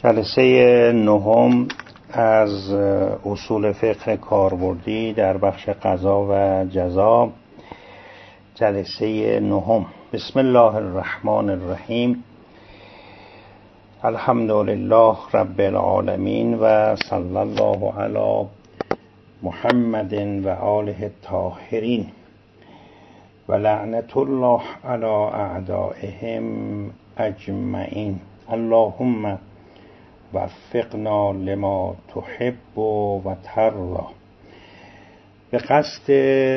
جلسه نهم از اصول فقه کاربردی در بخش قضا و جزا. جلسه نهم. بسم الله الرحمن الرحیم. الحمد لله رب العالمین و صلی الله علی محمد و آله الطاهرین و لعنت الله علی اعدائهم اجمعین. اللهم وفقنا لما تحب و ترضی. به قصد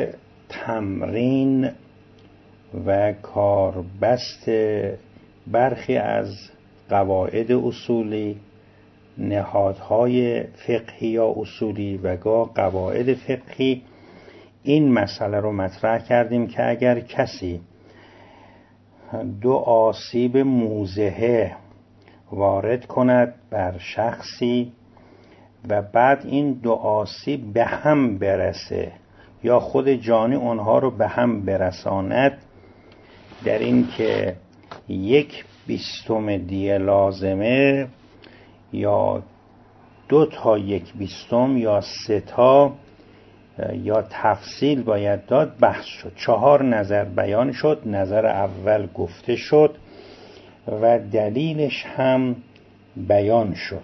تمرین و کاربست برخی از قواعد اصولی، نهادهای فقهی یا اصولی و گاه قواعد فقهی، این مسئله رو مطرح کردیم که اگر کسی دو آسیب موضحه وارد کند بر شخصی و بعد این دو آسیب به هم برسه یا خود جانی اونها رو به هم برساند، در این که 1/20 دیه لازمه یا 2 تا 1/20 یا 3 تا یا تفصیل باید داد، بحث شد. 4 نظر بیان شد. نظر اول گفته شد و دلیلش هم بیان شد.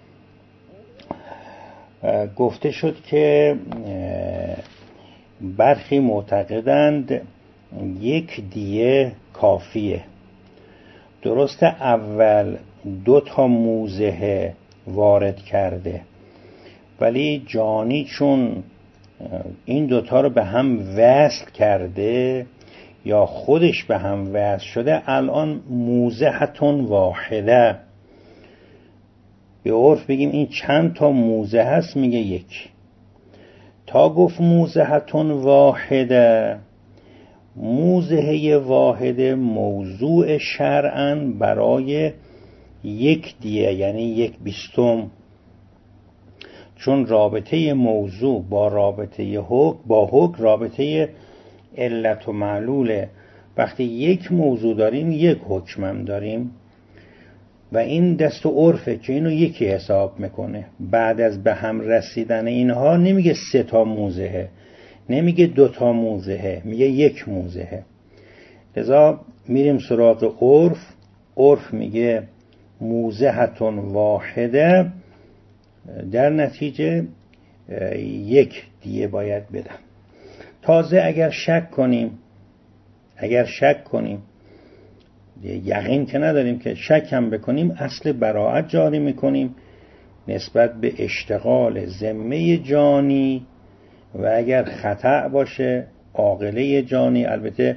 گفته شد که برخی معتقدند 1 دیه کافیه. درست اول 2 تا موضحه وارد کرده، ولی جانی چون این 2 تا رو به هم وصل کرده یا خودش به هم وصل شده، الان موضحتون واحده. به عرف بگیم این چند تا موضح هست؟ میگه 1. تا گفت موضحتون واحده، موضحه واحده موضوع شرعاً برای 1 دیه، یعنی 1/20. چون رابطه موضوع با رابطه حکم رابطه علت و معلوله. وقتی 1 موضوع داریم 1 حکم هم داریم و این دست و عرفه که اینو 1 حساب میکنه. بعد از به هم رسیدن اینها نمیگه 3 تا موضحه، نمیگه 2 تا موضحه، میگه 1 موضحه. لذا میریم سراغ عرف. عرف میگه موضحتون واحده، در نتیجه 1 دیه باید بدم. تازه اگر شک کنیم یقین که نداریم، که شک هم بکنیم، اصل براءت جاری میکنیم نسبت به اشتغال ذمه جانی و اگر خطأ باشه عاقله جانی. البته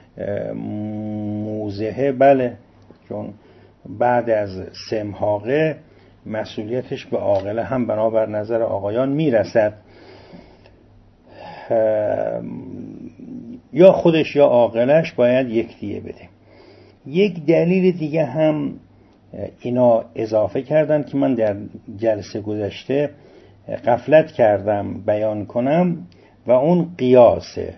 موضحه بله، چون بعد از سمحاقه مسئولیتش به عاقله هم بنابر نظر آقایان میرسد، یا خودش یا عاقلش باید 1 دیه بده. 1 دلیل دیگه هم اینا اضافه کردن که من در جلسه گذشته غفلت کردم بیان کنم و اون قیاسه.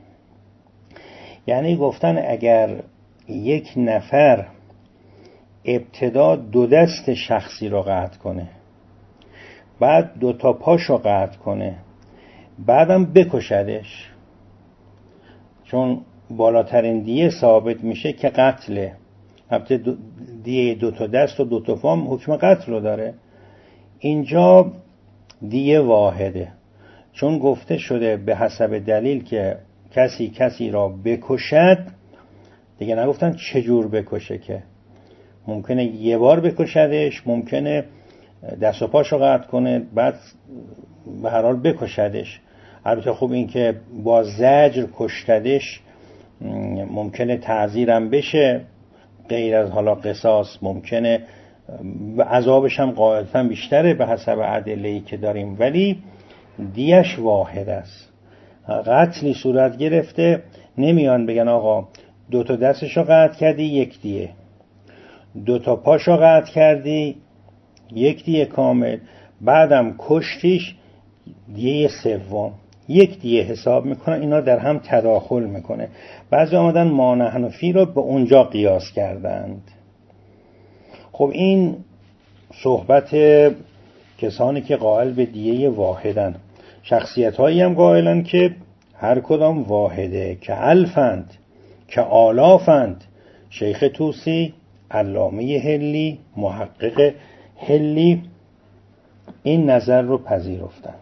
یعنی گفتن اگر 1 نفر ابتدا 2 دست شخصی رو قطع کنه، بعد 2 تا پاشو قطع کنه، بعدم بکشدش، چون بالاترین دیه ثابت میشه که قتله. البته دیه 2 تا دست و 2 تا پا حکم قتل رو داره. اینجا دیه واحده، چون گفته شده به حسب دلیل که کسی را بکشد. دیگه نگفتن چجور بکشه، که ممکنه 1 بار بکشدش، ممکنه دست و پاشو قطع کنه بعد به هر حال بکشدش. البته خوب این که با زجر کشتدش ممکنه تعزیرم بشه، غیر از حالا قصاص، ممکنه عذابش هم قاعدتا بیشتره به حسب ادله‌ای که داریم، ولی دیش واحد است. قتلی صورت گرفته، نمیان بگن آقا 2 تا دستشو قطع کردی 1 دیه، 2 تا پاشو قطع کردی 1 دیه کامل، بعدم کشتیش دیه 3. 1 دیه حساب میکنن. اینا در هم تداخل میکنه. بعضی آمدن مانع حنفی رو به اونجا قیاس کردند. خب این صحبت کسانی که قائل به دیه واحدن. شخصیت هایی هم قائلن که هر کدام واحده، که الفند، که آلافند. شیخ طوسی، علامه حلی، محقق حلی این نظر رو پذیرفتند.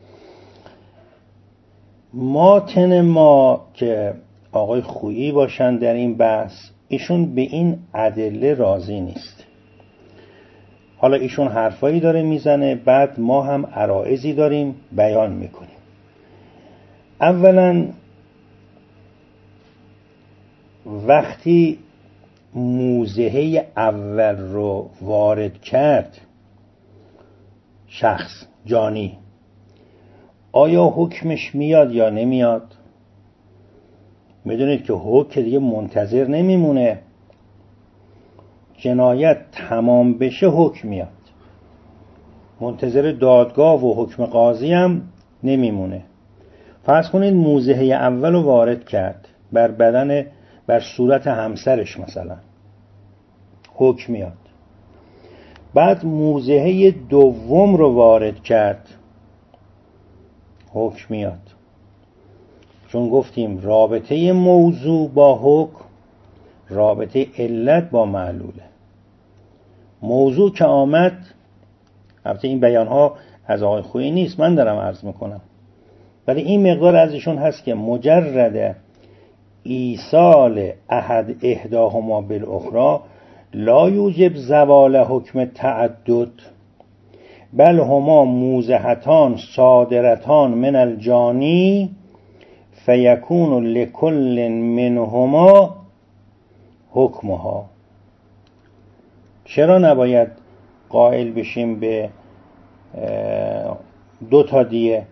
ماتن ما که آقای خویی باشند در این بحث، ایشون به این ادله راضی نیست. حالا ایشون حرفایی داره میزنه، بعد ما هم عرائضی داریم بیان میکنیم. اولا وقتی موضحه اول رو وارد کرد شخص جانی، آیا حکمش میاد یا نمیاد؟ میدونید که حکم دیگه منتظر نمیمونه، جنایت تمام بشه حکم میاد، منتظر دادگاه و حکم قاضی هم نمیمونه. فرض کنید موضحه اول رو وارد کرد بر بدن، بر صورت همسرش مثلا، حکم میاد. بعد موضحه دوم رو وارد کرد، حکم میاد. چون گفتیم رابطه موضوع با حکم رابطه علت با معلوله. موضوع که آمد، البته این بیان ها از آقای خویی نیست، من دارم عرض میکنم، ولی این مقدار ازشون هست که مجرد ایصال احد احداهما بالاخرى لا یوجب زوال حکم تعدد، بل هما موضحتان صادرتان من الجانی فیکون لکل منهما حکمها. چرا نباید قائل بشیم به دو تا دیه؟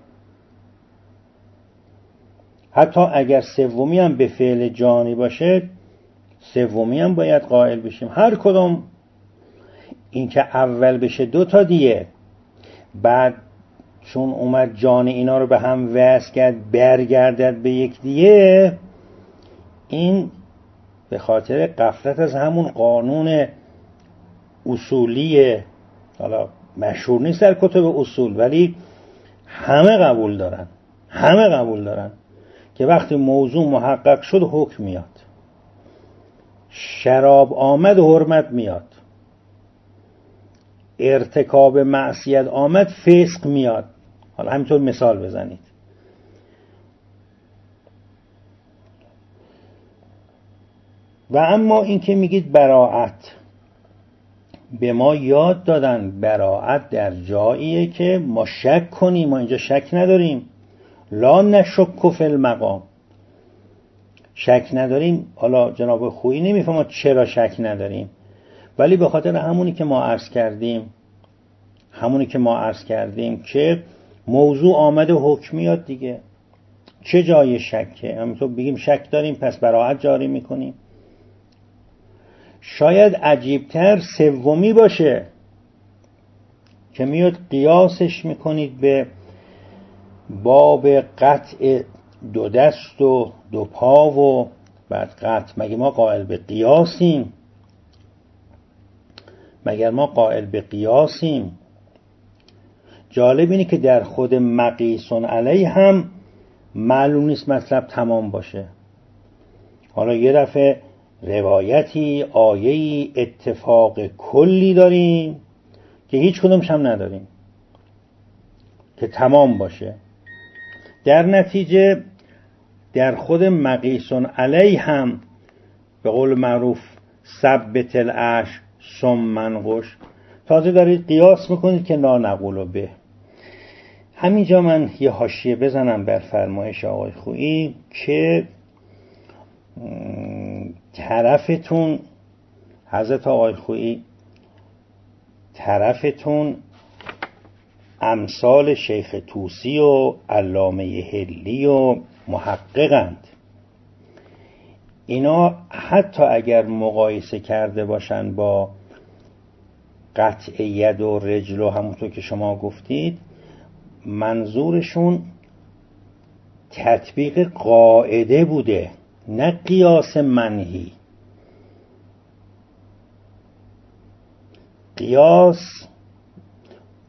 حتی اگر سومی هم به فعل جانی باشه، سومی هم باید قائل بشیم. هر کدام، این که اول بشه دو تا دیه، بعد چون اومد جان اینا رو به هم وصل کرد برگردد به یک دیه، این به خاطر غفلت از همون قانون اصولی، حالا مشهور نیست در کتب اصول ولی همه قبول دارن که وقتی موضوع محقق شد حکم میاد، شراب آمد حرمت میاد، ارتکاب معصیت آمد فسق میاد. حالا همینطور مثال بزنید. و اما این که میگید براءت، به ما یاد دادن براءت در جاییه که ما شک کنیم. ما اینجا شک نداریم، لا نشک فی المقام، شک نداریم. حالا جناب خویی نمیفهمه چرا شک نداریم، ولی به خاطر همونی که ما عرض کردیم که موضوع آمده حکم میاد دیگه، چه جای شکه؟ همینطور بگیم شک داریم پس براءت جاری میکنیم. شاید عجیبتر سومی باشه که میاد قیاسش میکنید به باب قطع دو دست و دو پا و بعد قطع. مگه ما قائل به قیاسیم؟ جالب اینه که در خود مقیس علیه هم معلوم نیست مطلب تمام باشه. حالا یه دفعه روایتی، آیه‌ای، اتفاق کلی داریم که هیچ کدومش هم نداریم که تمام باشه. در نتیجه در خود مقیس علیه هم به قول معروف ثبت العش ثم منقش، تازه دارید قیاس میکنید که لا نقول به. همینجا من یه حاشیه بزنم بر فرمایش آقای خویی که طرفتون حضرت آقای خویی، طرفتون امثال شیخ طوسی و علامه حلی و محققند. اینا حتی اگر مقایسه کرده باشن با قطع ید و رجل و همونطور که شما گفتید، منظورشون تطبیق قاعده بوده نه قیاس منهی. قیاس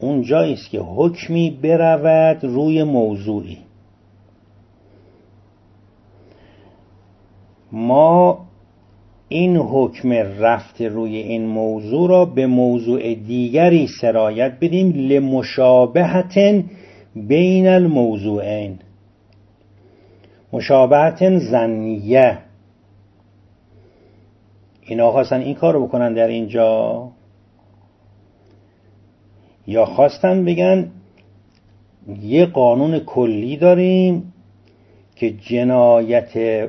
اونجایی است که حکمی برود روی موضوعی. ما این حکم رفت روی این موضوع را به موضوع دیگری سرایت بدیم لمشابهت بین الموضوعین، مشابهت ظنیه. اینا خواستن این کار رو بکنن در اینجا، یا خواستن بگن یه قانون کلی داریم که جنایت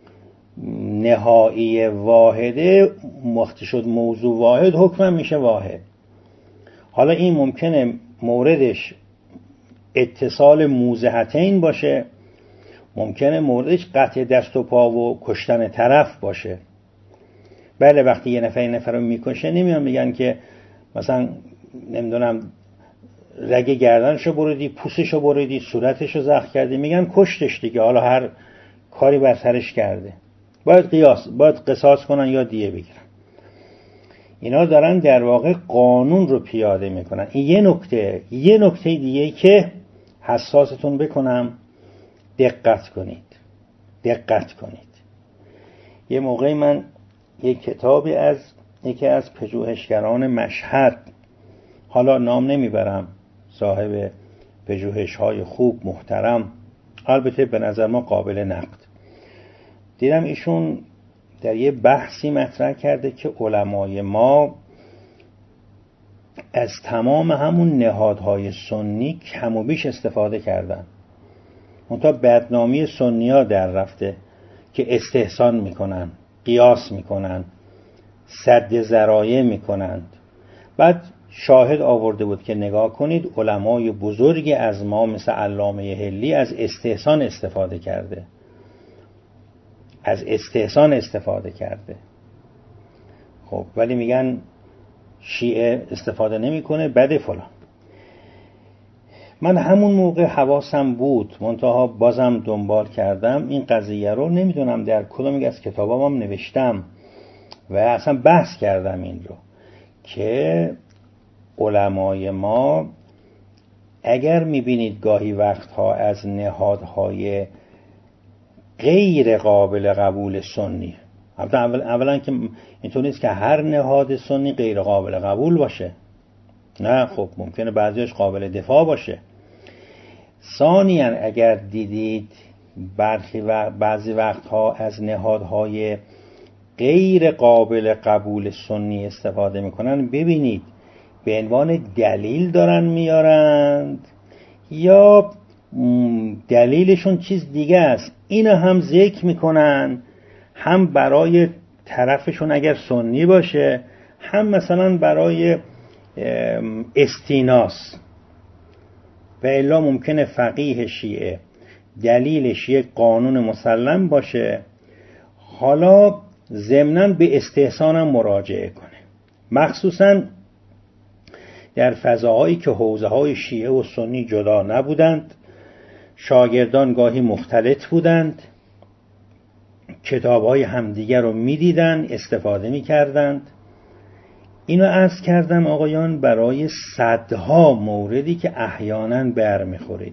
نهایی واحده وقتی شد موضوع واحد حکم میشه واحد. حالا این ممکنه موردش اتصال موضحتین باشه، ممکنه موردش قطع دست و پا و کشتن طرف باشه. بله وقتی یه نفر رو میکشه نمیان میگن که مثلا نمیدونم رگ گردنشو بریدی، پوستشو بریدی، صورتشو زخم کردی، میگن کشتش دیگه، حالا هر کاری بر سرش کرده، باید قصاص کنن یا دیه بگیرن. اینا دارن در واقع قانون رو پیاده میکنن. این یه نکته دیگه که حساستون بکنم، دقت کنید. یه موقعی من یک کتابی از یکی از پژوهشگران مشهد، حالا نام نمیبرم، صاحب پژوهش‌های خوب محترم، البته به نظر ما قابل نقد، دیدم ایشون در یه بحثی مطرح کرده که علمای ما از تمام همون نهادهای سنی کم و بیش استفاده کردن. منتها بدنامی سنی ها در رفته که استحسان میکنن، قیاس میکنن، سد ذرایع میکنند. بعد شاهد آورده بود که نگاه کنید علمای بزرگی از ما مثل علامه حلی از استحسان استفاده کرده. خب ولی میگن شیعه استفاده نمیکنه، بده فلان. من همون موقع حواسم بود، منتها بازم دنبال کردم این قضیه رو، نمیدونم در کدوم از کتابام نوشتم و اصلا بحث کردم این رو که علمای ما اگر میبینید گاهی وقتها از نهادهای غیر قابل قبول سنی، اولا که اینطور نیست که هر نهاد سنی غیر قابل قبول باشه، نه، خب ممکنه بعضیش قابل دفاع باشه. ثانیاً اگر دیدید بعضی وقتها از نهادهای غیر قابل قبول سنی استفاده میکنن، ببینید به عنوان دلیل دارن میارند یا دلیلشون چیز دیگه است. اینو هم ذکر میکنن، هم برای طرفشون اگر سنی باشه، هم مثلا برای استیناس. و الا ممکنه فقیه شیعه دلیلش یک قانون مسلم باشه، حالا ضمناً به استحسانم مراجعه کنه. مخصوصاً در فضاهایی که حوزه‌های شیعه و سنی جدا نبودند، شاگردان گاهی مختلط بودند، کتاب‌های همدیگر رو می‌دیدن، استفاده می‌کردند. اینو عرض کردم آقایان برای صدها موردی که احیانا برمیخورید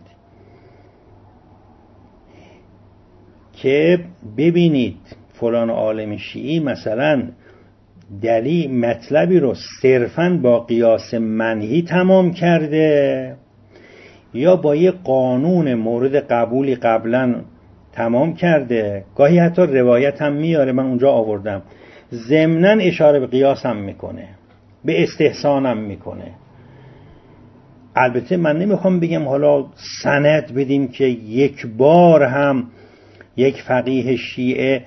که ببینید فلان عالم شیعی مثلا دلیل مطلبی رو صرفاً با قیاس منهی تمام کرده یا با یه قانون مورد قبولی قبلا تمام کرده، گاهی حتی روایت هم میاره، من اونجا آوردم، ضمناً اشاره به قیاس هم میکنه، به استحسان هم میکنه. البته من نمیخوام بگم حالا سند بدیم که یک بار هم یک فقیه شیعه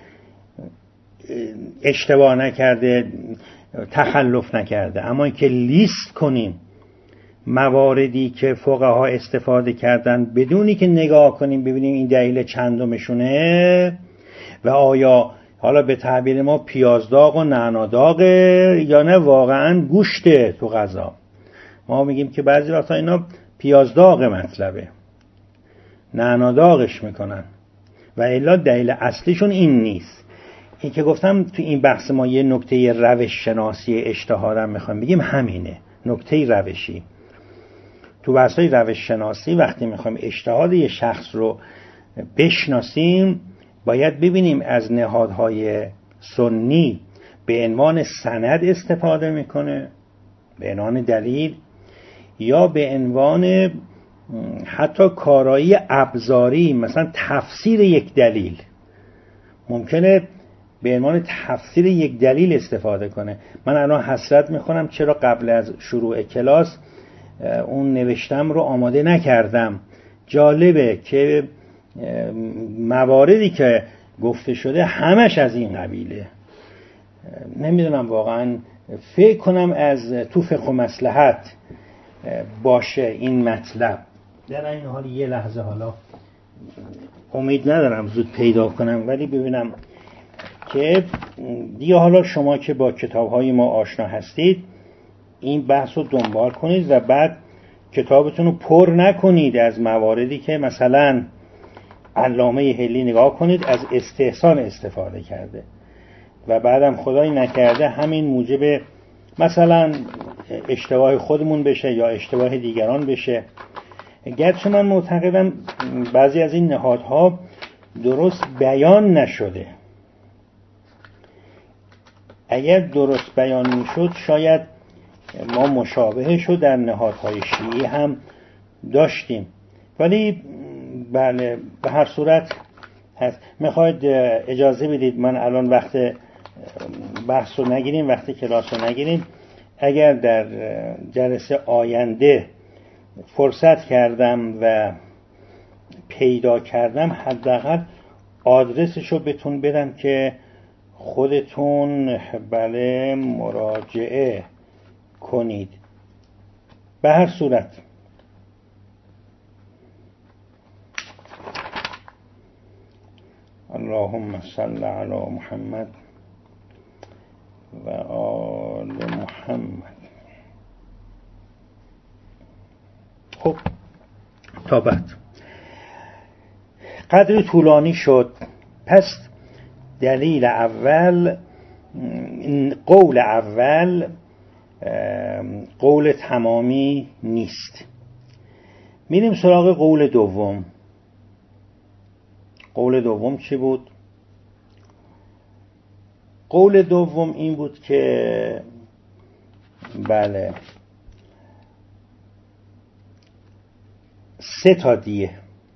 اشتباه نکرده، تخلف نکرده، اما اینکه لیست کنیم مواردی که فقها استفاده کردن بدونی که نگاه کنیم ببینیم این دلیل چندمشونه و آیا حالا به تعبیر ما پیازداغ و نعناداغه یا نه واقعا گوشته تو غذا. ما میگیم که بعضی وقتا اینا پیازداغ مطلبه، نعناداغش میکنن و الا دلیل اصلیشون این نیست. این که گفتم تو این بحث ما یه نکته روش شناسی اجتهادم میخوام بگیم همینه، نکته روشی. تو بحث‌های روش شناسی وقتی میخوایم اجتهاد یه شخص رو بشناسیم باید ببینیم از نهادهای سنی به عنوان سند استفاده میکنه، به عنوان دلیل، یا به عنوان حتی کارایی ابزاری، مثلا تفسیر یک دلیل. ممکنه به عنوان تفسیر یک دلیل استفاده کنه. من الان حسرت میکنم چرا قبل از شروع کلاس اون نوشتم رو آماده نکردم. جالبه که مواردی که گفته شده همش از این قبیله. نمیدونم واقعا، فکر کنم از تو فقه و مصلحت باشه این مطلب. در این حال یه لحظه حالا امید ندارم زود پیدا کنم، ولی ببینم که دیگه حالا شما که با کتاب‌های ما آشنا هستید این بحث رو دنبال کنید و بعد کتابتون رو پر نکنید از مواردی که مثلا علامه حلی نگاه کنید از استحسان استفاده کرده و بعدم خدایی نکرده همین موجب مثلا اشتباه خودمون بشه یا اشتباه دیگران بشه. گرچه من معتقدم بعضی از این نهادها درست بیان نشده. اگر درست بیان میشد شاید ما مشابهش رو در نهادهای شیعی هم داشتیم، ولی بله به هر صورت هست. میخواید اجازه بدید من الان وقت بحث رو نگیریم، وقت کلاس رو نگیریم. اگر در جلسه آینده فرصت کردم و پیدا کردم حداقل آدرسش رو بهتون بدم که خودتون بله مراجعه کنید. به هر صورت اللهم صل علی محمد و آل محمد. خب تا بعد قدری طولانی شد. پس دلیل اول، قول اول قول تمامی نیست. میریم سراغ قول دوم. قول دوم چی بود؟ قول دوم این بود که بله 3 تا دیه،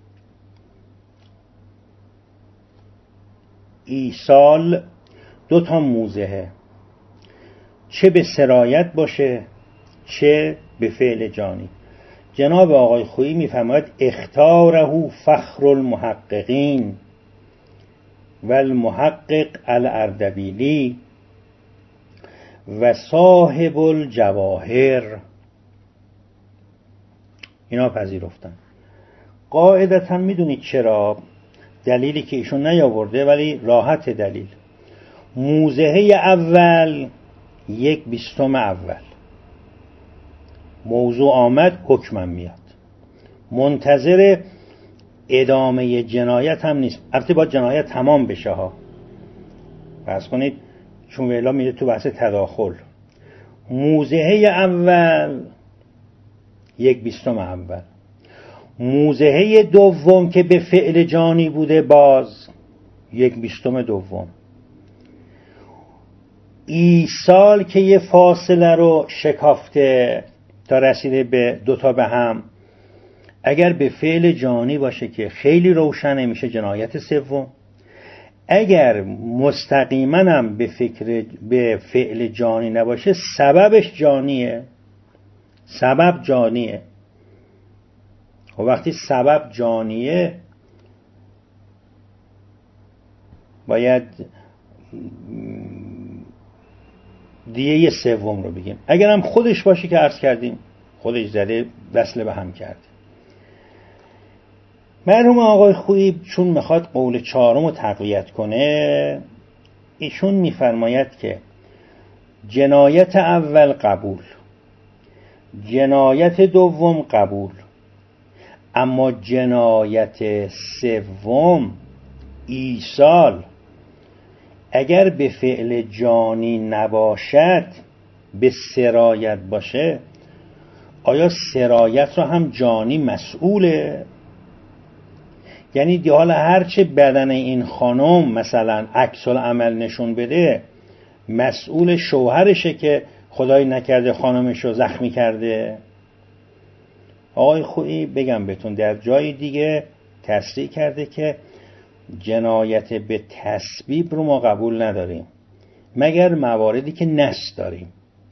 ایصال 2 تا موضحه، چه به سرایت باشه چه به فعل جانی. جناب آقای خویی میفرماید اختاره فخر المحققین و المحقق الاردبیلی و صاحب الجواهر. اینا پذیرفتن. قاعدتا میدونید چرا؟ دلیلی که ایشون نیاورده ولی راحت دلیل. موضحه اول 1/20 اول موضوع آمد حکمم میاد. منتظر ادامه جنایت هم نیست. البته با جنایت تمام بشه ها. فرض کنید چون ویلا میره تو بحث تداخل. موضحه اول 1/20 اول. موضحه دوم که به فعل جانی بوده باز 1/20 دوم. ایصال که یه فاصله رو شکافته تا رسیده به 2 تا به هم، اگر به فعل جانی باشه که خیلی روشنه میشه جنایت سوم. اگر مستقیما هم به فعل جانی نباشه سببش جانیه. سبب جانیه. و وقتی سبب جانیه باید دیه سوم رو بگیم. اگر هم خودش باشه که عرض کردیم خودش زده وصل به هم کرده. مرحوم آقای خویی چون میخواد قول 4 رو تقویت کنه ایشون میفرماید که جنایت اول قبول، جنایت دوم قبول، اما جنایت سوم ایصال اگر به فعل جانی نباشد به سرایت باشه آیا سرایت را هم جانی مسئوله؟ یعنی حالا هرچه بدن این خانم مثلا عکس العمل نشون بده، مسئول شوهرشه که خدای نکرده خانمش رو زخمی کرده. آقای خویی بگم بهتون در جای دیگه تصریح کرده که جنایت به تسبیب رو ما قبول نداریم مگر مواردی که نص داریم،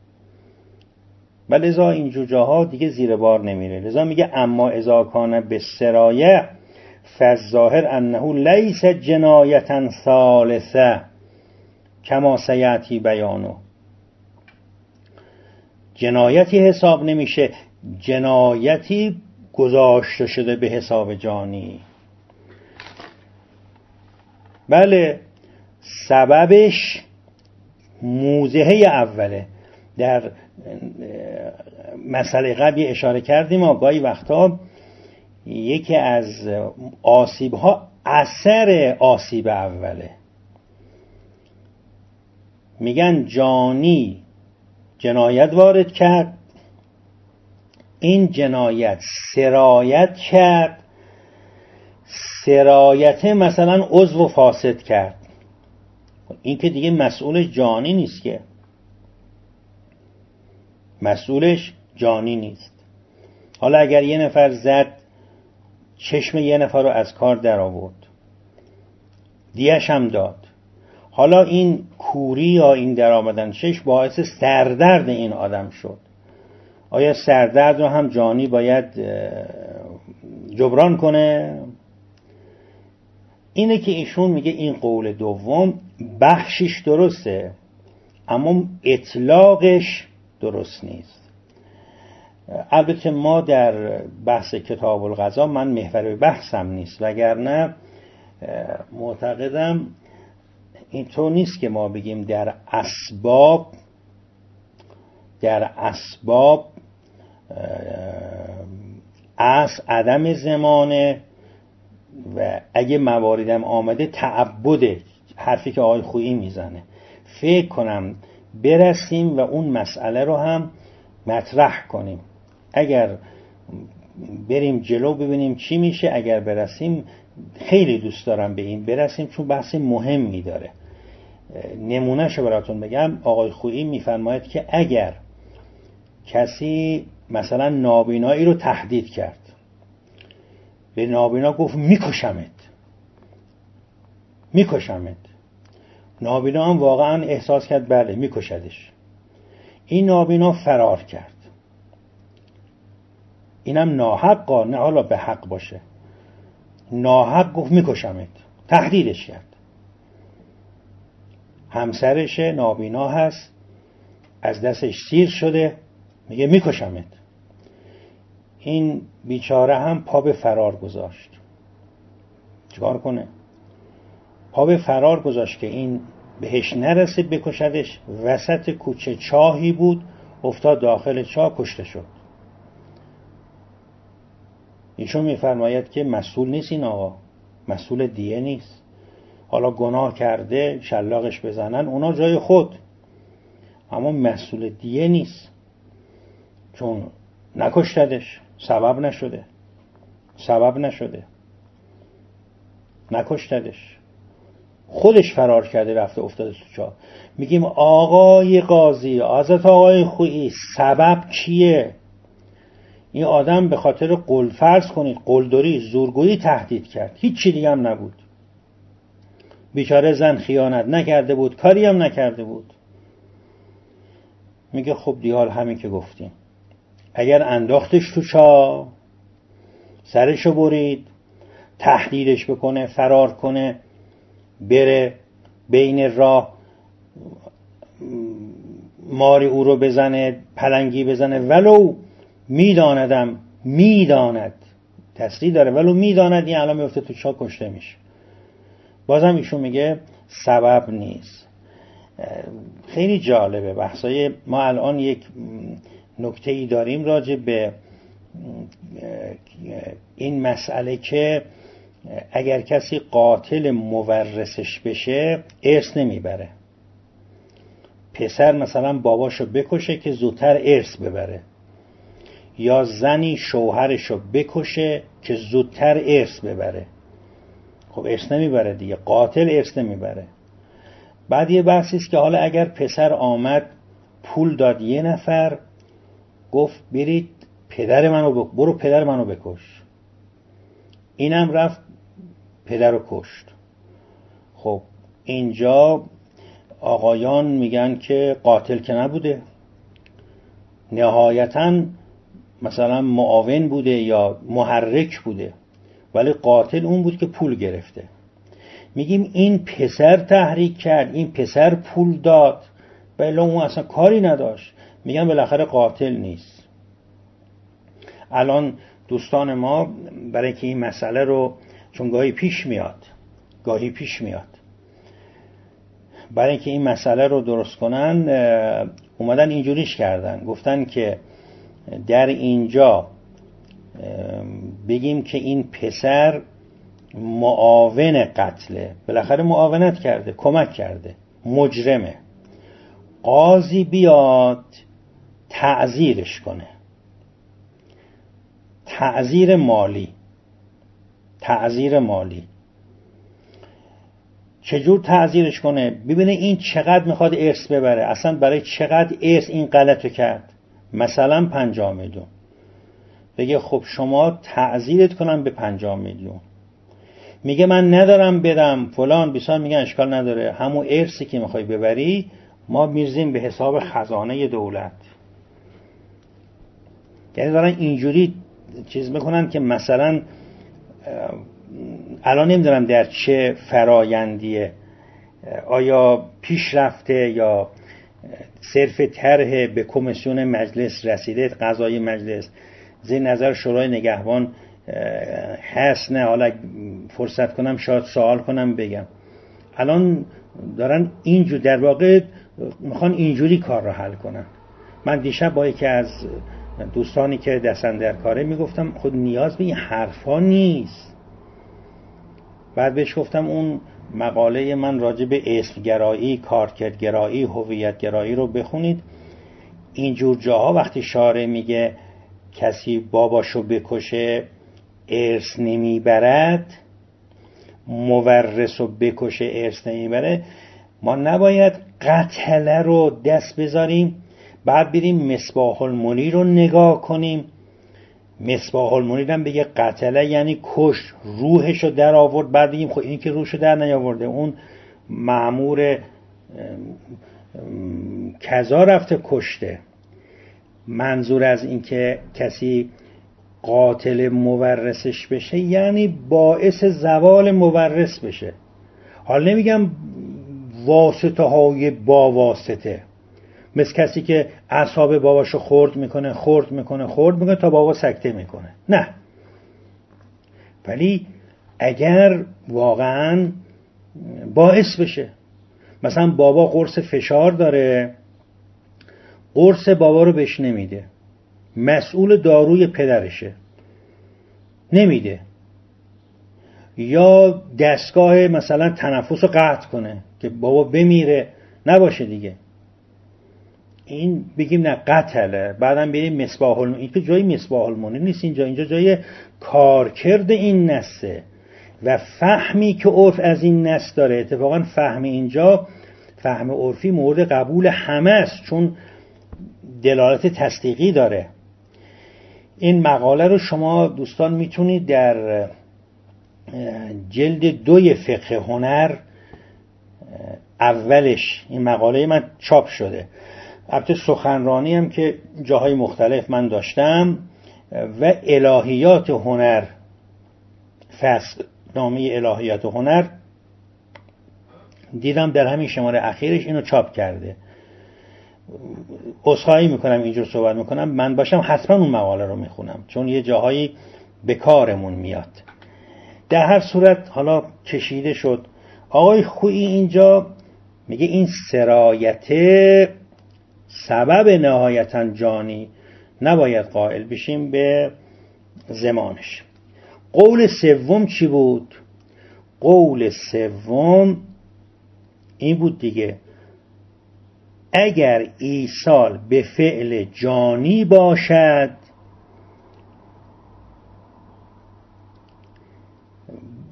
و لذا اینجور جاها دیگه زیر بار نمیره. لذا میگه اما اذا کان به سرایه فالظاهر انه لیس جنایتا ثالثه کما سیأتی بیانو. جنایتی حساب نمیشه، جنایتی گذاشته شده به حساب جانی. بله، سببش موضحه اوله. در مسئله قبلی اشاره کردیم آگاهی وقتا یکی از آسیب ها اثر آسیب اوله. میگن جانی جنایت وارد کرد، این جنایت سرایت کرد، سرایت مثلا عضو فاسد کرد، این که دیگه مسئول جانی نیست، که مسئولش جانی نیست. حالا اگر یه نفر زد چشم یه نفر رو از کار در آورد، دیش هم داد، حالا این کوری یا این در آمدن چشم باعث سردرد این آدم شد، آیا سردرد رو هم جانی باید جبران کنه؟ اینه که ایشون میگه این قول دوم بخشش درسته اما اطلاقش درست نیست. البته ما در بحث کتاب القضا، من محور بحثم نیست، وگرنه معتقدم اینطور نیست که ما بگیم در اسباب عدم زمانه و اگه مواردم آمده تعبده، حرفی که آقای خویی میزنه. فکر کنم برسیم و اون مسئله رو هم مطرح کنیم. اگر بریم جلو ببینیم چی میشه، اگر برسیم خیلی دوست دارم به این برسیم چون بحث مهمی داره. نمونهشو براتون بگم. آقای خویی میفرماید که اگر کسی مثلا نابینایی رو تهدید کرد، به نابینا گفت میکشمت، نابینا هم واقعا احساس کرد بله میکشدش، این نابینا فرار کرد، اینم ناحق، نه حالا به حق باشه، ناحق گفت میکشمت، تهدیدش کرد. همسرش نابینا هست، از دستش سیر شده، میگه میکشمت. این بیچاره هم پا به فرار گذاشت. چیکار کنه؟ پا به فرار گذاشت که این بهش نرسه بکشدش. وسط کوچه چاهی بود، افتاد داخل چاه، کشته شد. ایشون میفرماید که مسئول نیست این آقا، مسئول دیه نیست. حالا گناه کرده شلاقش بزنن اونا جای خود، اما مسئول دیه نیست، چون نکشتدش، سبب نشده، نکشتدش، خودش فرار کرده رفته افتاده تو چاه. میگیم آقای قاضی، حضرت آقای خویی، سبب کیه؟ این آدم به خاطر فرض کنید قلدری، زورگویی تهدید کرد، هیچ چی دیگه هم نبود. بیچاره زن خیانت نکرده بود، کاری هم نکرده بود. میگه خب دیال همین که گفتیم، اگر انداختش تو چاه، سرشو برید، تهدیدش بکنه، فرار کنه، بره بین راه ماری او رو بزنه، پلنگی بزنه، ولو میداند تصریح داره، ولو میداند این الان میفته تو چاه، کشته میشه. بازم ایشون میگه سبب نیست. خیلی جالبه بحثای ما. الان یک نکته‌ای داریم راجع به این مسئله که اگر کسی قاتل مورثش بشه ارث نمیبره. پسر مثلا باباشو بکشه که زودتر ارث ببره، یا زنی شوهرشو بکشه که زودتر ارث ببره. خب ارث نمیبره دیگه، قاتل ارث نمیبره. بعد یه بحثی است که حالا اگر پسر آمد پول داد یه نفر، گفت برید برو پدر منو بکش، اینم رفت پدر رو کشت. خب اینجا آقایان میگن که قاتل که نبوده، نهایتاً مثلا معاون بوده یا محرک بوده، ولی قاتل اون بود که پول گرفته. میگیم این پسر تحریک کرد، این پسر پول داد، ولی اون اصلا کاری نداشت. میگن بالاخره قاتل نیست. الان دوستان ما برای که این مسئله رو، چون گاهی پیش میاد برای اینکه این مسئله رو درست کنن اومدن اینجوریش کردن، گفتن که در اینجا بگیم که این پسر معاون قتله، بالاخره معاونت کرده، کمک کرده، مجرمه. قاضی بیاد تعزیرش کنه، تعزیر مالی. چجور تعزیرش کنه؟ ببینه این چقدر میخواد ارث ببره، اصلا برای چقدر ارث این غلطو کرد. مثلا 50 میلیون. بگه خب شما تعزیرت کنم به 50 میلیون. میگه من ندارم بدم فلان بیسان، میگن اشکال نداره، همون ارثی که میخوای ببری ما میرزیم به حساب خزانه دولت. یعنی دارن اینجوری چیز میکنن که مثلا الان نمیدونم در چه فرایندیه، آیا پیش رفته یا صرف طرح به کمیسیون مجلس رسیده، قضای مجلس زیر نظر شورای نگهبان هست، نه حالا فرصت کنم شاید سوال کنم بگم. الان دارن اینجور در واقع میخوان اینجوری کار را حل کنن. من دیشب با یکی از دوستانی که دستن در کاره میگفتم خود نیاز به این حرفا نیست. بعد بهش گفتم اون مقاله من راجع به اسمگرایی، کارکردگرایی، هویتگرایی رو بخونید. اینجور جاها وقتی شارع میگه کسی باباشو بکشه ارث نمیبرد، مورثو بکشه ارث نمیبره، ما نباید قتله رو دست بذاریم بعد بریم مصباح المنیر رو نگاه کنیم. مصباح المنیر هم بگه قتله یعنی کش، روحشو در آورد، بعد بگیم خب این که روحشو در نیاورده، اون مأمور کذا رفته کشته. منظور از این که کسی قاتل مورثش بشه یعنی باعث زوال مورث بشه. حالا نمیگم واسطه های با واسطه، مثل کسی که اعصاب باباشو خورد میکنه تا بابا سکته میکنه، نه. ولی اگر واقعا باعث بشه، مثلا بابا قرص فشار داره، قرص بابا رو بهش نمیده، مسئول داروی پدرشه نمیده، یا دستگاه مثلا تنفس رو قطع کنه که بابا بمیره، نباشه دیگه، این بگیم نه قتله. بعدم بریم مصباح المنیر، این که جای مصباح المنیر نیست، اینجا جای کارکرد این نسه و فهمی که عرف از این نس داره. اتفاقا فهم اینجا، فهم عرفی مورد قبول همه است چون دلالت تصدیقی داره. این مقاله رو شما دوستان میتونید در جلد 2 فقه هنر اولش، این مقاله من چاپ شده، البته سخنرانی هم که جاهای مختلف من داشتم و الهیات هنر، فصل نامه الهیات هنر دیدم در همین شماره اخیرش اینو چاپ کرده. عذرخواهی میکنم اینجور صحبت میکنم، من باشم حتما اون مقاله رو میخونم چون یه جاهایی به کارمون میاد. در هر صورت حالا کشیده شد. آقای خویی اینجا میگه این سرایت سبب نهایتا جانی، نباید قائل بشیم به زمانش. قول سوم چی بود؟ قول سوم این بود دیگه، اگر ایصال به فعل جانی باشد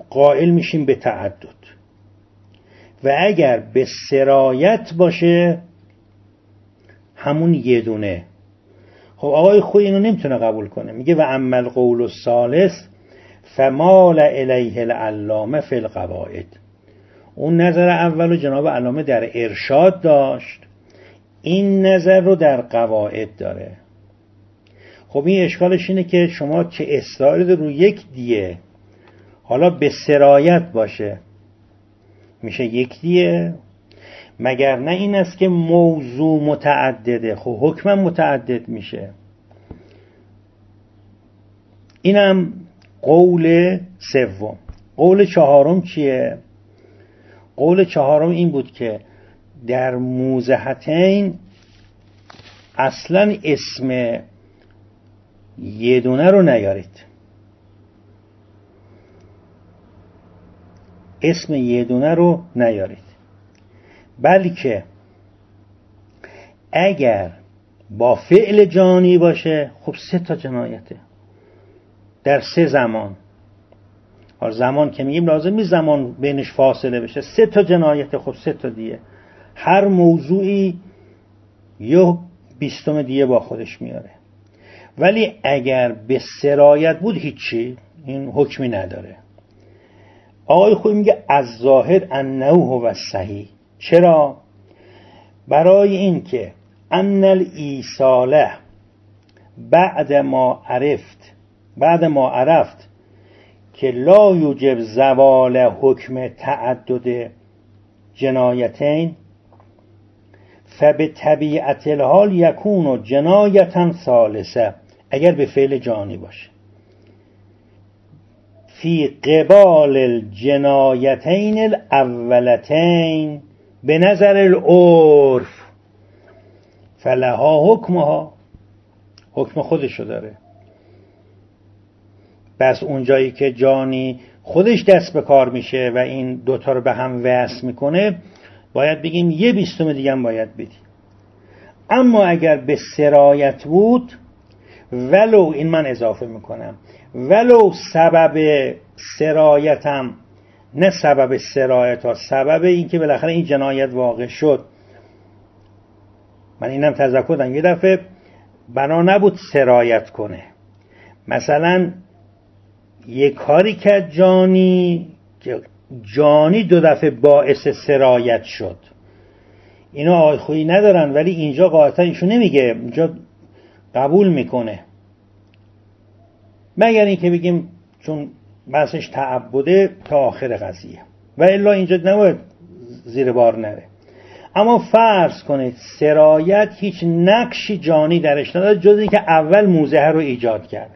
قائل میشیم به تعدد، و اگر به سرایت باشه همون یه دونه. خب آقای خویی اینو نمیتونه قبول کنه، میگه و اما القول الثالث فمال الیه العلامه فی القواعد. اون نظر اولو جناب علامه در ارشاد داشت، این نظر رو در قواعد داره. خب این اشکالش اینه که شما چه اصراری رو یک دیه، حالا به سرایت باشه میشه یک دیه، مگر نه این است که موضوع متعدده، خب حکم متعدد میشه. اینم قول سوم. قول چهارم چیه؟ قول چهارم این بود که در موضحتین اصلا اسم یه دونه رو نیارید، اسم یه دونه رو نیارید، بلکه اگر با فعل جانی باشه خب 3 تا جنایته در 3 زمان. حالا زمان که میگیم لازم نیست زمان بینش فاصله بشه، 3 تا جنایته، خب 3 تا دیه، هر موضوعی یه 20 دیه با خودش میاره. ولی اگر به سرایت بود هیچی، این حکمی نداره. آقای خویی میگه از ظاهر انه هو صحیح. چرا؟ برای این که ان الایصاله بعد ما عرفت که لا یوجب زوال حکم تعدد جنایتین فبطبیعت الحال یکون جنایتا ثالثه، اگر به فعل جانی باشه، فی قبال الجنایتین الاولتین به نظر العرف فلها حکمها، حکم خودشو داره. بس اونجایی که جانی خودش دست به کار میشه و این دوتا رو به هم وصل میکنه باید بگیم یه 20 دیگه هم باید بدی. اما اگر به سرایت بود، ولو این من اضافه میکنم، ولو سبب سرایتم نه سبب سرایت ها، سبب این که بالاخره این جنایت واقع شد، من اینم تذکر دادم یه دفعه بنا نبود سرایت کنه، مثلا یه کاری که جانی 2 دفعه باعث سرایت شد، اینا آقای خویی ندارن، ولی اینجا قاطعا ایشون نمیگه، اینجا قبول میکنه، مگر این که بگیم چون بحثش تعبده تا آخر قضیه، و الا اینجا نباید زیر بار نره. اما فرض کنید سرایت هیچ نقشی جانی درش نداره جز اینکه اول موضح رو ایجاد کرد،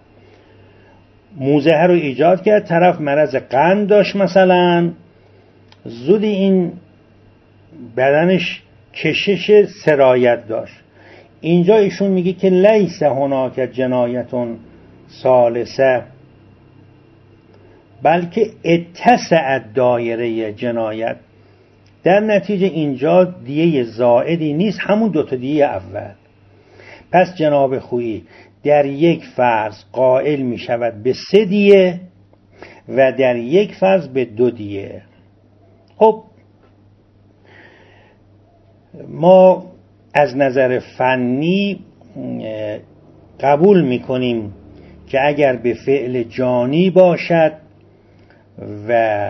طرف مرض قند داشت مثلا، زودی این بدنش کشش سرایت داشت، اینجا ایشون میگه که لیس هناک جنایتون ثالثه، بلکه اتسع دایره جنایت، در نتیجه اینجا دیه زائدی نیست، همون 2 تا دیه اول. پس جناب خویی در یک فرض قائل می شود به 3 دیه و در یک فرض به 2 دیه. خب ما از نظر فنی قبول می کنیم که اگر به فعل جانی باشد و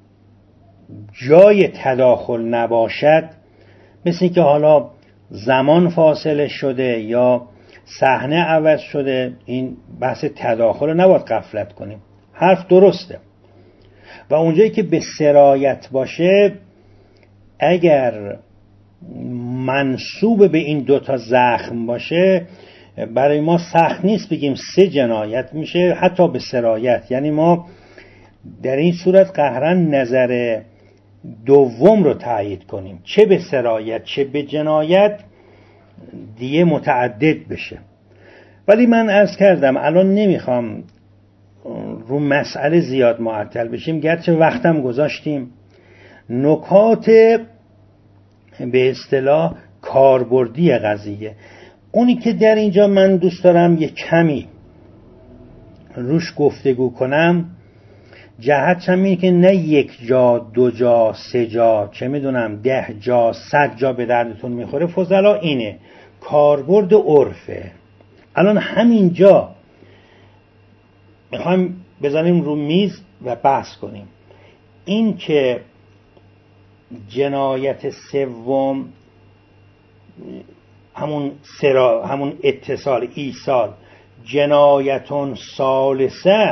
جای تداخل نباشد، مثل این که حالا زمان فاصله شده یا صحنه عوض شده، این بحث تداخل رو نباید غفلت کنیم، حرف درسته. و اونجایی که به سرایت باشه، اگر منسوب به این 2 تا زخم باشه، برای ما سخت نیست بگیم 3 جنایت میشه حتی به سرایت، یعنی ما در این صورت قهرا نظر دوم رو تایید کنیم، چه به سرایت چه به جنایت دیگه متعدد بشه. ولی من عرض کردم الان نمیخوام رو مسئله زیاد معطل بشیم، گرچه وقتم گذاشتیم. نکات به اصطلاح کاربردی قضیه، اونی که در اینجا من دوست دارم یه کمی روش گفتگو کنم، جهت هم اینه که نه یک جا، دو جا، سه جا، چه میدونم 10 جا، 100 جا به دردتون میخوره. فضلا اینه کاربرد عرفه. الان همینجا میخوایم بزنیم رو میز و بحث کنیم. این که جنایت سوم همون اتصال ایصال، جنایتون ثالثه،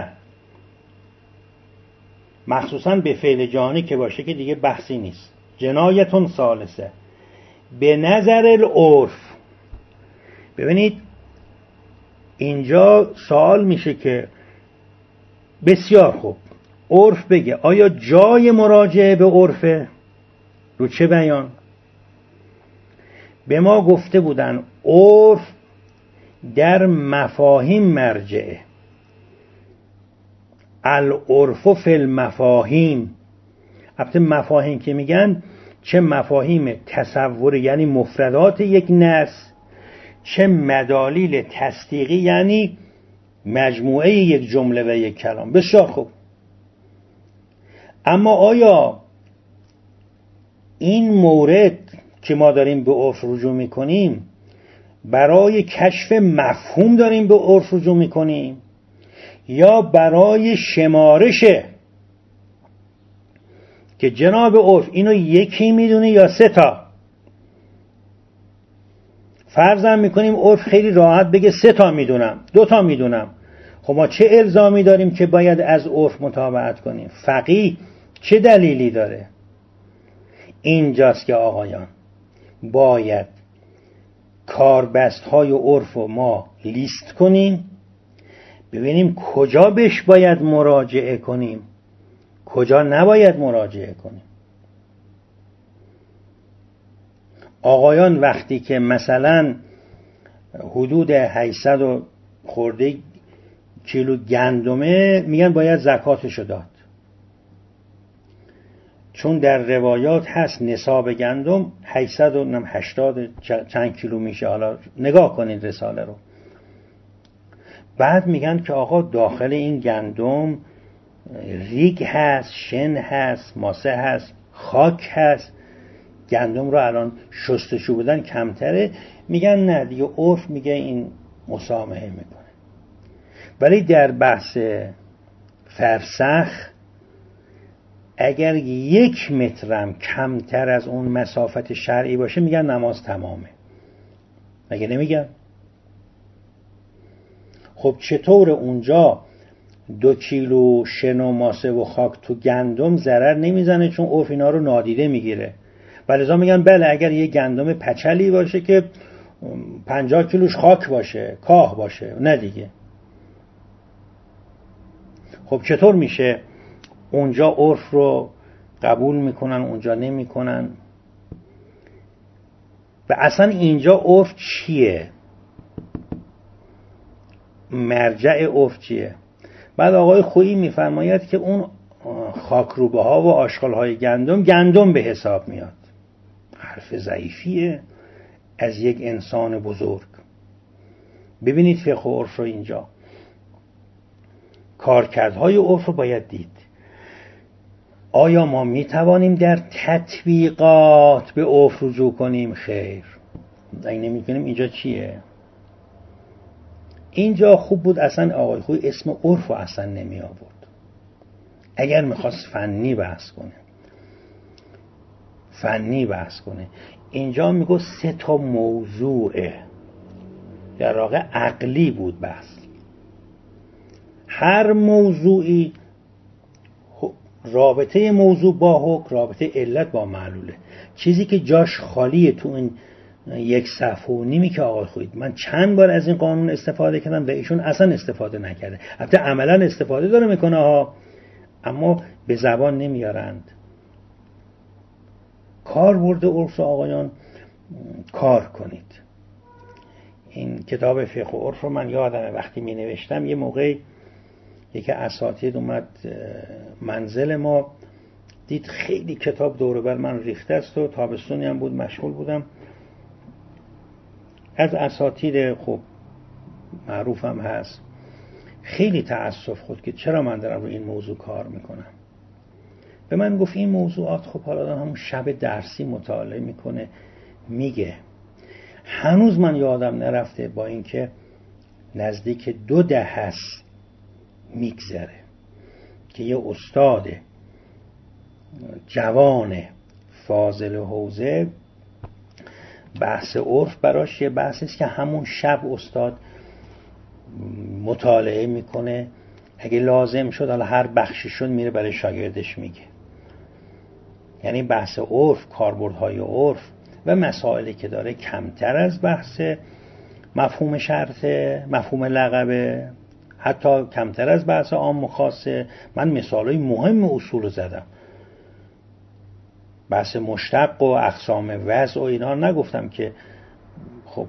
مخصوصا به فعل جهانی که باشه که دیگه بحثی نیست. جنایتون ثالثه به نظر العرف. ببینید اینجا سوال میشه که بسیار خوب عرف بگه آیا جای مراجعه به عرفه؟ رو چه بیان؟ به ما گفته بودن عرف در مفاهیم مرجعه. العرف فی المفاهیم. البته مفاهیم که میگن چه مفاهیم تصور یعنی مفردات یک نص، چه مدالیل تصدیقی یعنی مجموعه یک جمله و یک کلام. بسیار خوب. اما آیا این مورد که ما داریم به عرف رجوع میکنیم برای کشف مفهوم داریم به عرف رجوع میکنیم یا برای شمارشه که جناب عرف اینو یکی میدونه یا 3 تا؟ فرضاً میکنیم عرف خیلی راحت بگه 3 تا میدونم، 2 تا میدونم. خب ما چه الزامی داریم که باید از عرف متابعت کنیم؟ فقیه چه دلیلی داره؟ اینجاست که آقایان باید کاربست‌های عرف رو ما لیست کنیم، ببینیم کجا بهش باید مراجعه کنیم، کجا نباید مراجعه کنیم. آقایان وقتی که مثلا حدود 800 و خورده کیلو گندمه میگن باید زکاتشو داد، چون در روایات هست نصاب گندم 880 چند کیلو میشه. حالا نگاه کنید رساله رو. بعد میگن که آقا داخل این گندم ریگ هست، شن هست، ماسه هست، خاک هست. گندم رو الان شستشو بدن کمتره. میگن نه دیگه عرف میگه این مسامحه میکنه. ولی در بحث فرسخ اگر 1 مترم کمتر از اون مسافت شرعی باشه میگن نماز تمامه. مگه نمیگن؟ خب چطور اونجا 2 کیلو شن و ماسه و خاک تو گندم ضرر نمیزنه چون عرف اینا رو نادیده میگیره؟ ولذا میگن بله اگر یه گندم پچلی باشه که 50 کیلوش خاک باشه، کاه باشه، نه دیگه. خب چطور میشه اونجا عرف رو قبول میکنن اونجا نمیکنن؟ و اصلا اینجا عرف چیه؟ مرجع عرف چیه؟ بعد آقای خویی میفرماید که اون خاکروبه ها و آشغال های گندم به حساب میاد. حرف ضعیفیه از یک انسان بزرگ. ببینید فقه و عرف رو اینجا، کارکردهای عرف رو باید دید. آیا ما میتوانیم در تطبیقات به عرف رجوع کنیم؟ خیر. اگه نمیکنیم اینجا چیه؟ اینجا خوب بود اصلا آقای خوی اسم عرف رو اصلا نمی آورد. اگر میخواست فنی بحث کنه اینجا میگو 3 تا موضوعه. در واقع عقلی بود بحث. هر موضوعی رابطه موضوع با حکم، رابطه علت با معلوله. چیزی که جاش خالیه تو این 1.5 صفحه که آقای خوید، من چند بار از این قانون استفاده کردم و ایشون اصلا استفاده نکرده. البته عملا استفاده داره میکنه ها، اما به زبان نمیارند. کاربرد عرف آقایان کار کنید. این کتاب فقه و عرف رو من یادمه وقتی می نوشتم یه موقع یکی اساتید اومد منزل ما، دید خیلی کتاب دور بر من ریخته است و تابستونی هم بود مشغول بودم. از اساتید خب معروفم هست، خیلی تأسف خود که چرا من دارم رو این موضوع کار میکنم. به من گفت این موضوعات خب حالا آدم همون شب درسی مطالعه میکنه میگه. هنوز من یادم نرفته با اینکه نزدیک 2 دهه هست میگذره که یه استاد جوان فاضل حوزه بحث عرف براش یه بحثی است که همون شب استاد مطالعه میکنه، اگه لازم شد حالا هر بخشی شد میره برای شاگردش میگه. یعنی بحث عرف، کاربردهای عرف و مسائلی که داره کمتر از بحث مفهوم شرطه، مفهوم لقبه، حتی کمتر از بحث عام و خاصه. من مثالای مهم اصول زدم، بحث مشتق و اقسام وضع و اینا نگفتم که خب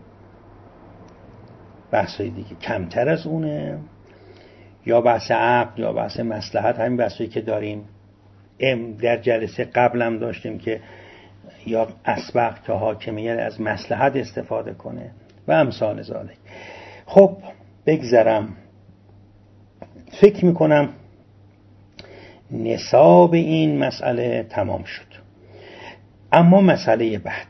بحثای دیگه کمتر از اونه، یا بحث عقل یا بحث مصلحت، همین بحثایی که داریم در جلسه قبلم داشتیم که یا اسبق که حاکمیت از مصلحت استفاده کنه و امثال ذالک. خب بگذرم، فکر میکنم نصاب این مسئله تمام شد. اما مسئله بعد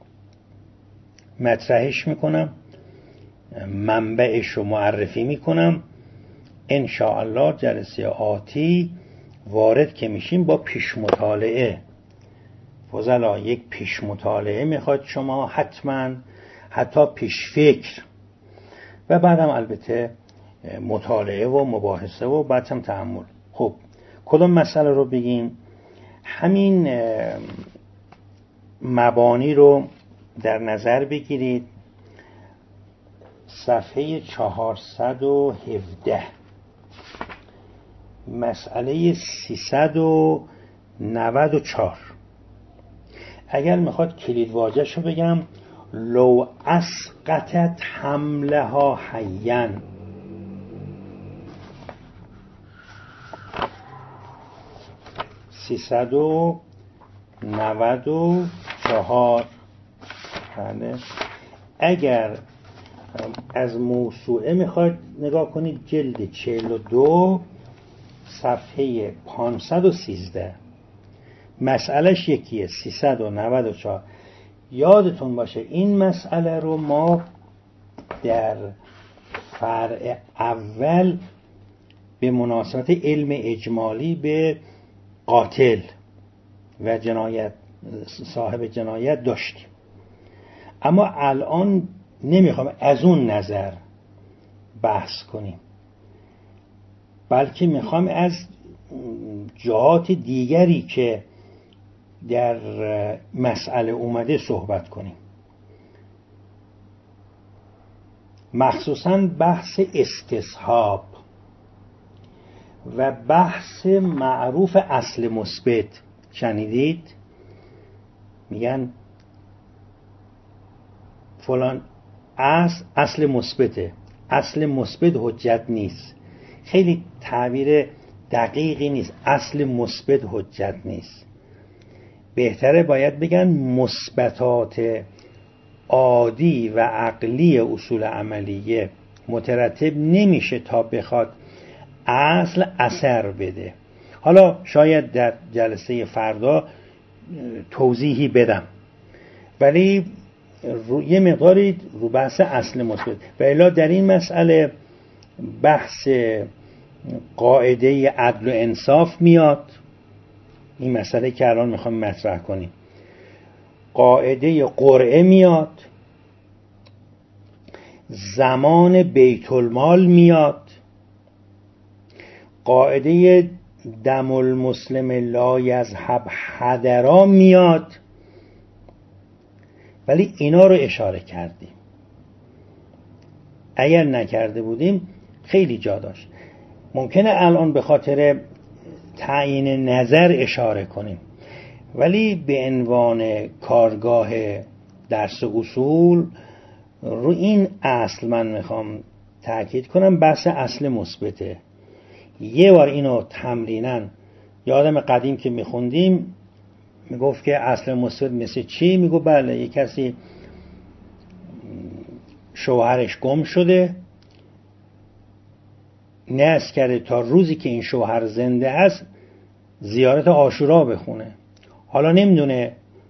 مطرحش میکنم، منبعش رو معرفی میکنم. ان شاء الله جلسه آتی وارد که میشیم با پیش مطالعه. فضلا یک پیش مطالعه میخواد شما حتما، حتی پیش فکر، و بعدم البته مطالعه و مباحثه و بعدم تأمل. خب کدوم مسئله رو بگیم؟ همین مبانی رو در نظر بگیرید. صفحه 417 مسئله 394. اگر میخواد کلید واژه‌ش رو بگم، لو اسقطت حملها حیاً. سیصد و 94. بله. اگر از موسوعه میخواید نگاه کنید، جلد 42 صفحه 513. مسئلهش یکیه، 394. یادتون باشه این مسئله رو ما در فرع اول به مناسبت علم اجمالی به قاتل و جنایت، صاحب جنایت داشتیم. اما الان نمیخوام از اون نظر بحث کنیم، بلکه میخوام از جهات دیگری که در مسئله اومده صحبت کنیم، مخصوصا بحث استصحاب و بحث معروف اصل مثبت. شنیدید؟ میگن فلان اصل مثبته، اصل مثبت حجت نیست. خیلی تعبیر دقیقی نیست، اصل مثبت حجت نیست. بهتره باید بگن مثبتات عادی و عقلی اصول عملیه مترتب نمیشه تا بخواد اصل اثر بده. حالا شاید در جلسه فردا توضیحی بدم، ولی یه مقداری رو بحث اصل مثبت. و الا در این مسئله بحث قاعده عدل و انصاف میاد، این مسئله که الان میخوام مطرح کنیم. قاعده قرعه میاد، زمان بیت المال میاد، قاعده دم المسلم لا یذهب هدرا میاد. ولی اینا رو اشاره کردیم، اگر نکرده بودیم خیلی جا داشت. ممکنه الان به خاطر تعیین نظر اشاره کنیم، ولی به عنوان کارگاه درس اصول رو این اصل من میخوام تأکید کنم، بحث اصل مثبته. یه بار اینو تمریناً یادم قدیم که میخوندیم میگفت که اصل مثبت مثل چی؟ میگو بله، یه کسی شوهرش گم شده، نذر کرده تا روزی که این شوهر زنده هست زیارت عاشورا بخونه. حالا نمیدونه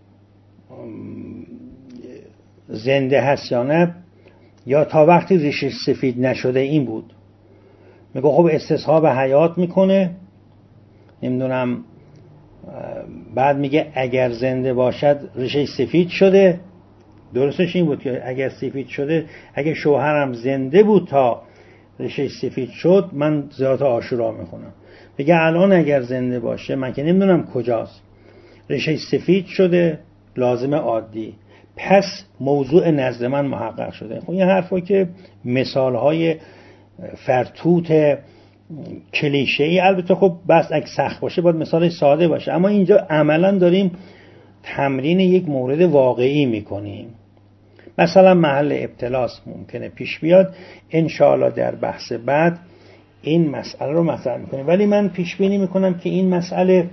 زنده هست یا نه، یا تا وقتی ریشش سفید نشده این بود. میگه خب استصحاب حیات میکنه، نمیدونم، بعد میگه اگر زنده باشد ریشش سفید شده. درستش این بود که اگر سفید شده، اگر شوهرم زنده بود تا ریشش سفید شد من زیارت عاشورا میخونم. میگه الان اگر زنده باشه من که نمیدونم کجاست، ریشش سفید شده، لازم عادی، پس موضوع نزد من محقق شده. خب این حرفا که مثالهای فرتوت کلیشه‌ای، البته خب بس اگه سخت باشه باید مثال ساده باشه، اما اینجا عملا داریم تمرین یک مورد واقعی میکنیم. مثلا محل ابتلاس ممکنه پیش بیاد، انشاءالله در بحث بعد این مسئله رو مطرح میکنیم، ولی من پیش بینی میکنم که این مسئله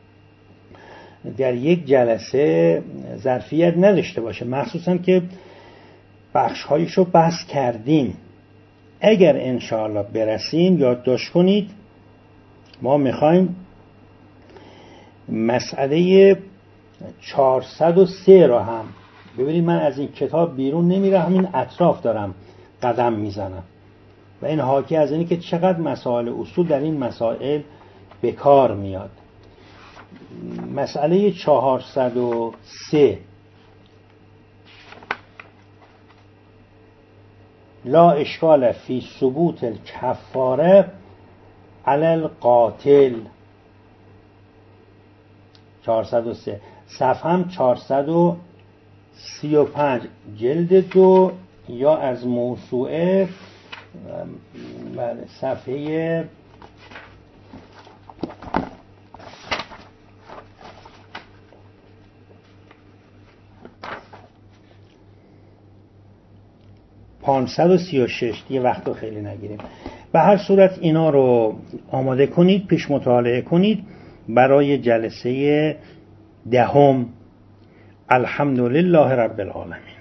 در یک جلسه ظرفیت نداشته باشه، مخصوصا که بخش‌هایش رو بحث کردیم. اگر انشاءالله برسیم یادداشت کنید، ما میخوایم مسئله 403 رو هم ببینید. من از این کتاب بیرون نمیرم، همین اطراف دارم قدم میزنم و این حاکی از اینه که چقدر مسائل اصول در این مسائل به کار میاد. مسئله 403 لا اشکال فی ثبوت الکفاره علی القاتل. 403 صفحه هم 435 جلد 2 یا از موسوعه صفحه 536. دیگه وقت رو خیلی نگیریم. به هر صورت اینا رو آماده کنید، پیش مطالعه کنید برای جلسه 10. الحمدلله رب العالمین.